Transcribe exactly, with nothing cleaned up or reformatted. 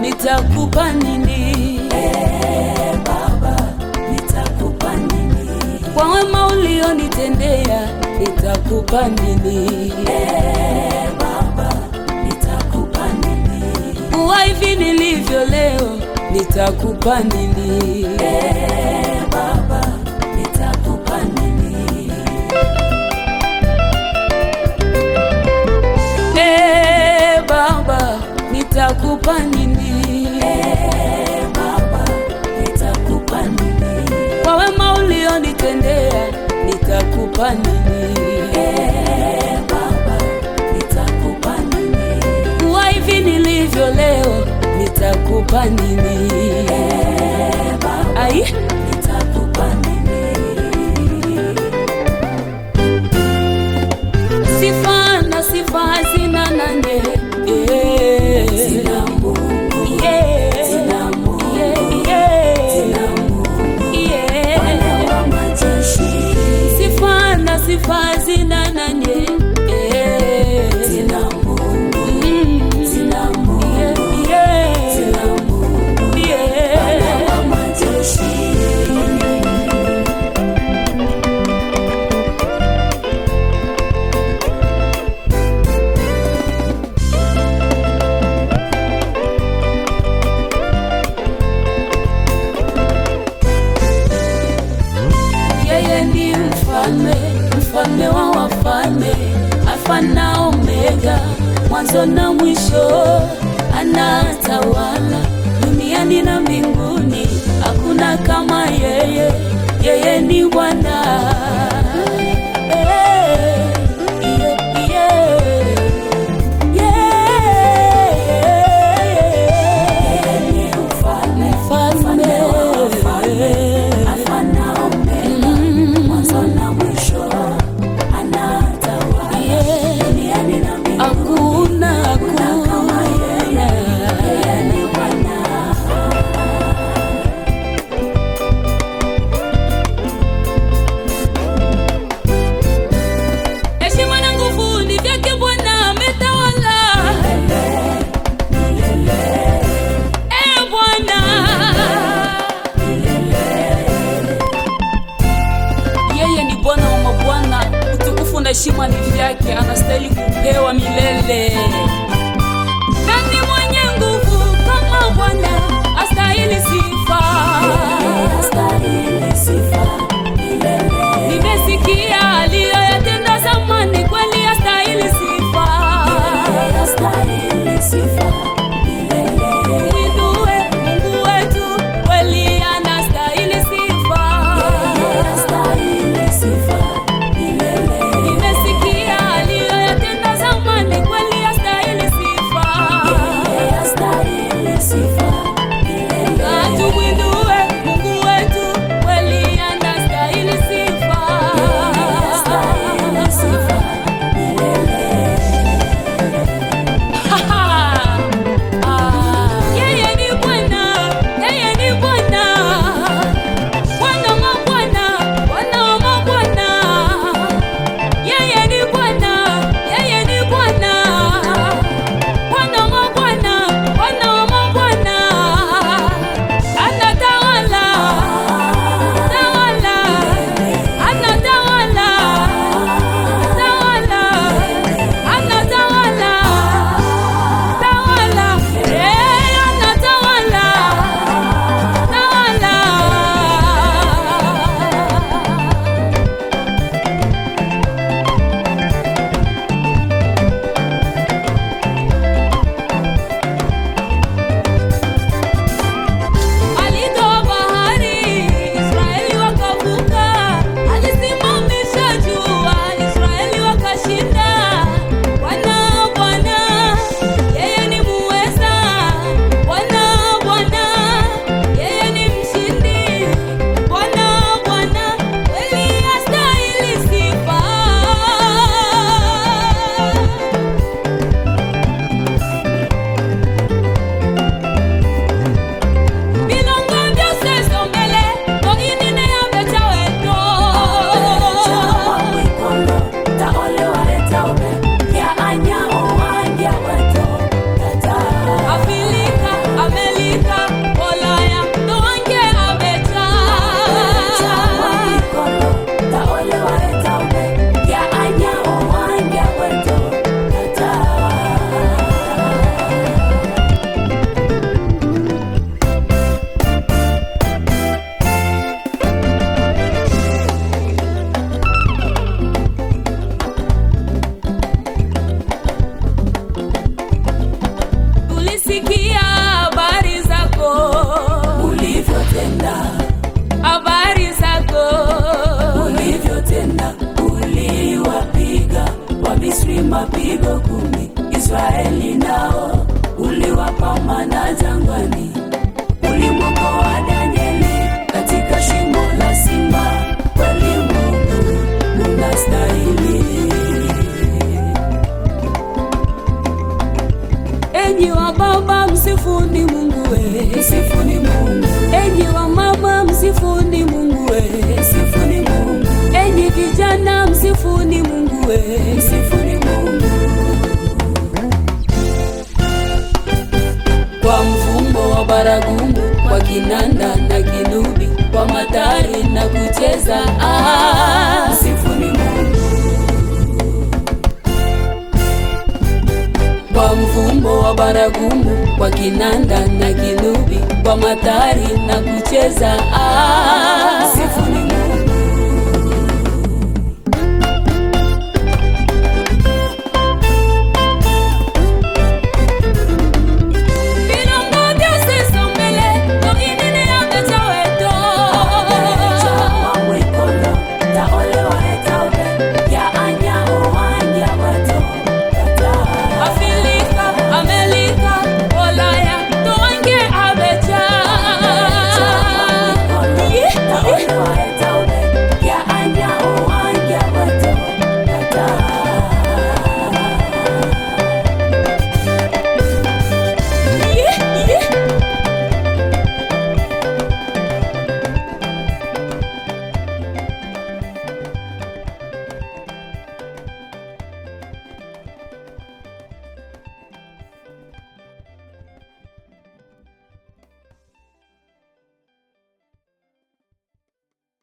nitakupa nini? Eh, Baba, nitakupa nini? Kwa wema ulionitendea nitakupa nini? Eh, Baba, nitakupa nini? Kuwa hivi nilivyo leo nitakupa nini? Eh, Baba, nitakupa nini? Eh, Baba, nitakupa nini? Eh, Baba, nitakupa nini? Kwa wema ulionitendea nitakupa nini? Eh, Baba, nitakupa nini? Kuwa hivi nilivyo leo nitakupa nini? Eh, Baba, Ai, nitakupa nini? sifa na sifa hazina nane. Eh, Sina Mungu, yeah, sina Mungu, yeah, yeah, sina Mungu, yeah. Bwana wa majeshi. Sifa na sifa hazina nane. Eh, Sina Mungu, mm, sina Mungu, yeah, yeah, sina Mungu, yeah. Bwana wa majeshi. Yeye ni mfalme, mfalme wa wafalme, Alfa na Omega, mwanzo na mwisho. Anatawala duniani na mbinguni, hakuna kama yeye. Yeye ni Bwana. Eh, yeah, yeah. Yeah. Yeye ni mfalme, mfalme wa wafalme, Alfa na Omega, mwanzo na mwisho. Anatawala Yeah. duniani na mbinguni, Hakuna, hakuna kama hakuna. yeye. Yeye ni Bwana. mapigo kumi. Israeli nao uliwapa mana jangwani, ulimwokoa Danieli katika shimo la simba. Kweli Mungu unastahili. Enyi wa baba msifuni Mungu we, Msifuni Mungu. enyi wa mama msifuni Mungu we, Msifuni Mungu. enyi vijana msifuni Mungu we, Msifuni Mungu. kwa mfumbo wa baragumu, kwa kinanda na kinubi, kwa matari na kucheza. Ah, Msifuni Mungu. kwa mfumbo wa baragumu, kwa kinanda na kinubi, kwa matari na kucheza. Ah, Msifuni